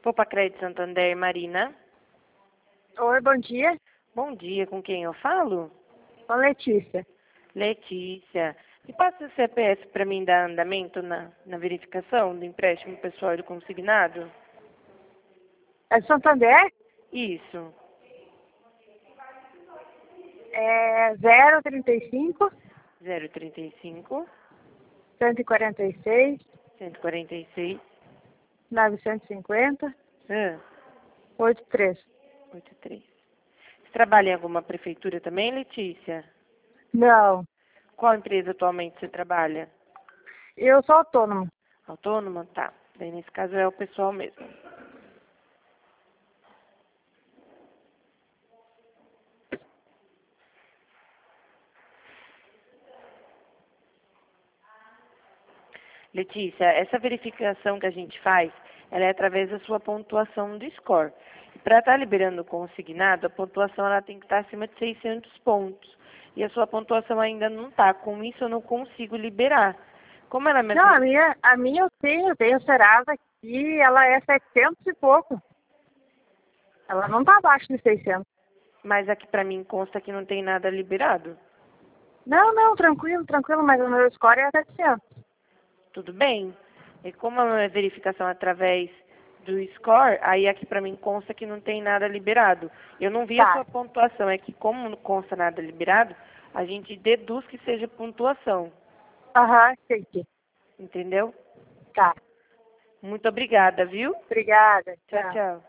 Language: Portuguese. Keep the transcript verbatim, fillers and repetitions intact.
Poupa Crédito Santander, Marina. Oi, bom dia. Bom dia, com quem eu falo? Com Letícia. Letícia. Me passa o C P F para mim dar andamento na, na verificação do empréstimo pessoal e do consignado? É de Santander? Isso. É zero trinta e cinco, zero trinta e cinco, cento e quarenta e seis, cento e quarenta e seis, novecentos e cinquenta, ah, oitenta e três. oitenta e três. Você trabalha em alguma prefeitura também, Letícia? Não, Qual empresa atualmente você trabalha? eu sou autônomo. Autônoma? Tá. Daí nesse caso é o pessoal mesmo. Letícia, essa verificação que a gente faz, ela é através da sua pontuação do score. Para estar liberando o consignado, a pontuação ela tem que estar acima de seiscentos pontos. E a sua pontuação ainda não está. Com isso, eu não consigo liberar. Como ela me... Não, a minha, a minha eu tenho, eu tenho Serasa aqui, ela é setecentos e pouco. Ela não tá abaixo de seiscentos. Mas aqui para mim consta que não tem nada liberado. Não, não, tranquilo, tranquilo, mas o meu score é setecentos. Tudo bem? E como é uma verificação através do score, aí aqui para mim consta que não tem nada liberado. Eu não vi Tá. a sua pontuação, é que como não consta nada liberado, a gente deduz que seja pontuação. Aham, entendi. Entendeu? Tá. Muito obrigada, viu? Obrigada. Tchau, Tchau. tchau.